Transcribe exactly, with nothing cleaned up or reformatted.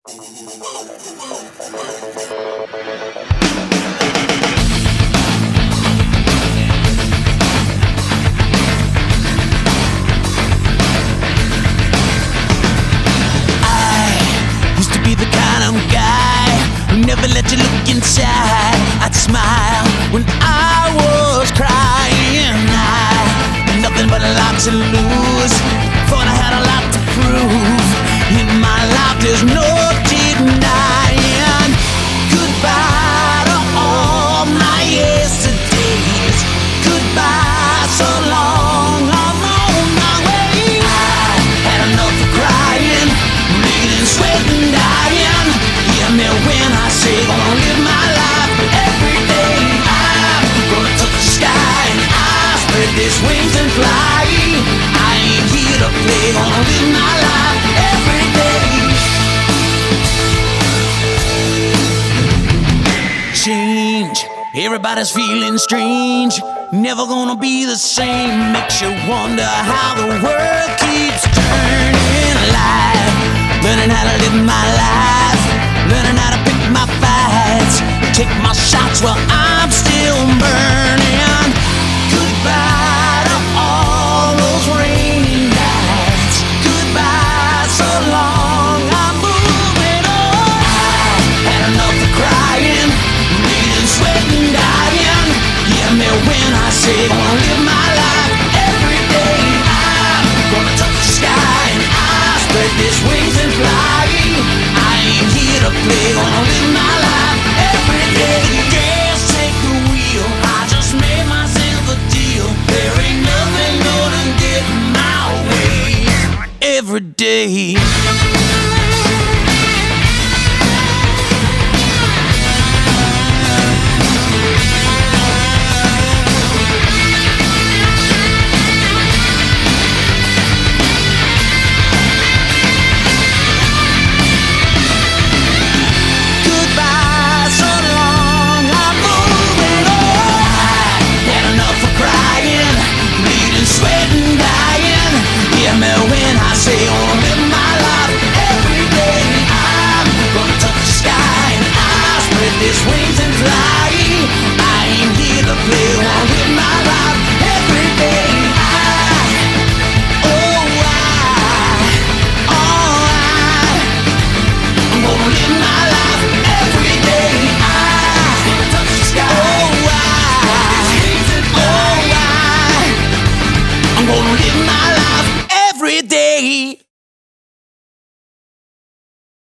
Used to be the kind of guy who never let you look inside. I'd smile when I was crying. I had nothing but a lot to lose. Thought I had a lot to prove. In my life there's no denying. Goodbye to all my yesterdays. Goodbye, so long, I'm on my way. I had enough of crying, bleeding, sweating, dying. Hear me when I say gonna live my life every day. I'm gonna touch the sky and I spread these wings and fly. I ain't here to play, gonna live my life every day. Change, everybody's feeling strange. Never gonna be the same. Makes you wonder how the world keeps turning. Alive, learning how to live my life, learning how to pick my fights, take my shots while I'm still burning. Goodbye to all those rainy nights. Goodbye, so long, I'm moving on. I had enough of crying, bleeding, sweating, dying. Hear me when I say gonna live my life every day. I'm gonna touch the sky and I spread these wings and fly. I ain't here to play, gonna live my life every day. Gas, take the wheel, I just made myself a deal. There ain't nothing gonna get in my way every day. These wings and fly.